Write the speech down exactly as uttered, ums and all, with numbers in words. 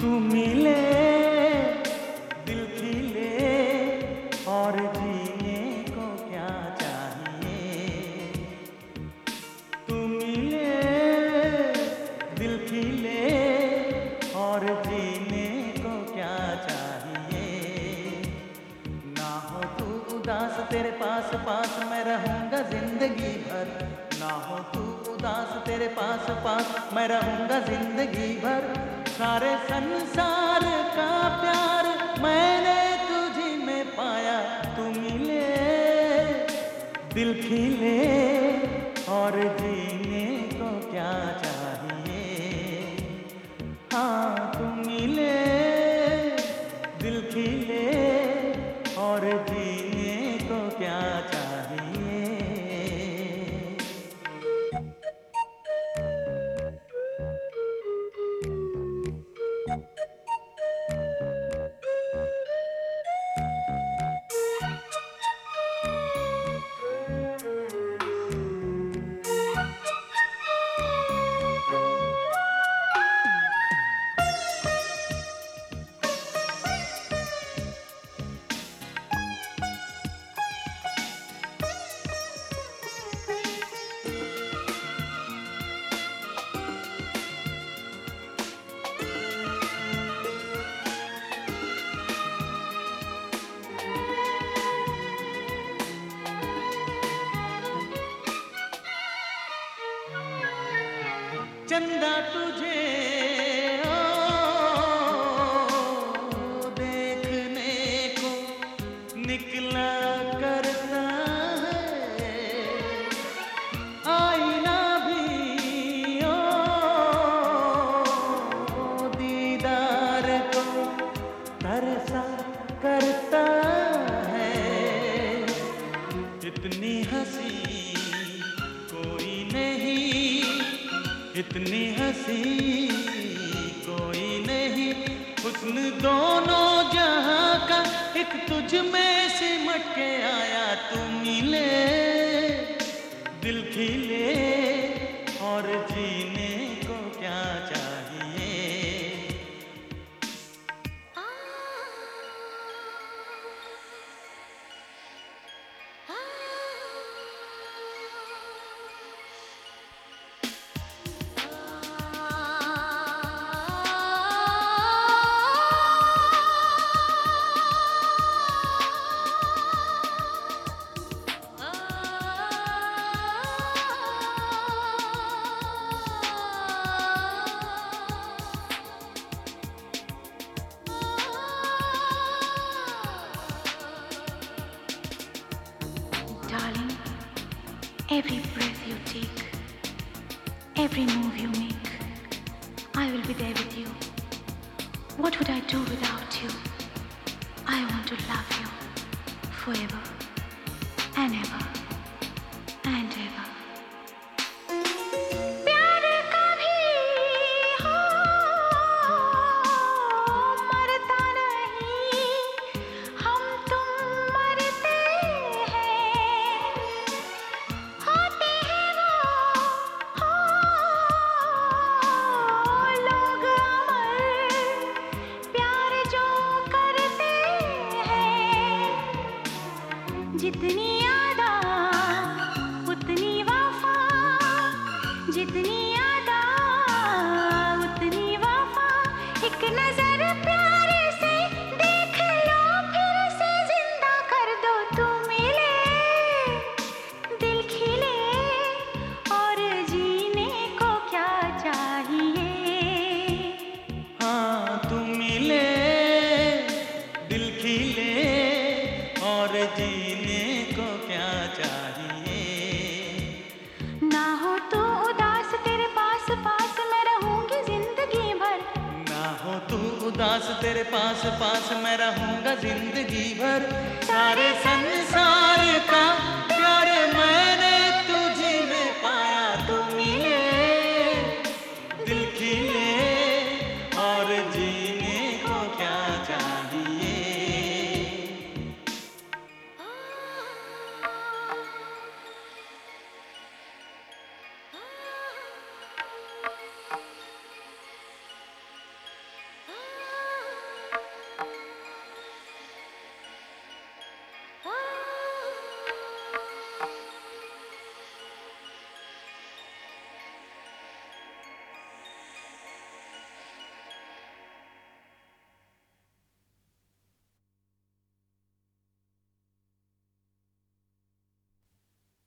तू मिले दिल खिले और जीने को क्या चाहिए। तू मिले दिल खिले और जीने को क्या चाहिए। ना हो तू उदास तेरे पास पास मैं रहूंगा जिंदगी भर। ना हो तू उदास तेरे पास पास मैं रहूंगा जिंदगी भर। सारे संसार का प्यार मैंने तुझी में पाया। तू मिले दिल खिले और जीने को क्या चाहिए। हाँ तू मिले दिल खिले और जीने को क्या चाहिए। चंदा तुझे ओ, देखने को निकला करता है। आईना भी ओ, दीदार को तरसा करता है। इतनी हंसी कोई नहीं, इतनी हंसी कोई नहीं। हुस्न दोनों जहां का एक तुझ में सिमट के आया। तू मिले दिल खिले और जीने को क्या चाहिए। Darling, every breath you take, every move you make, I will be there with you. What would I do without you? I want to love you forever and ever and ever. प्यार कभी हो मरता नहीं, हम तुम मरते हैं। होते हैं वो हो लोग अमर, प्यार जो करते हैं। जितनी यादा उतनी वफा, जितनी यादा उतनी वफा। एक नजर प्यार से देख लो, फिर से जिंदा कर दो। तू मिले दिल खिले और जीने को क्या चाहिए। हाँ तू मिले दिल खिले और जीने को क्या चाहिए। ना हो तू उदास तेरे पास पास मैं रहूंगी जिंदगी भर। ना हो तू उदास तेरे पास पास मैं रहूंगा जिंदगी भर। सारे संसार का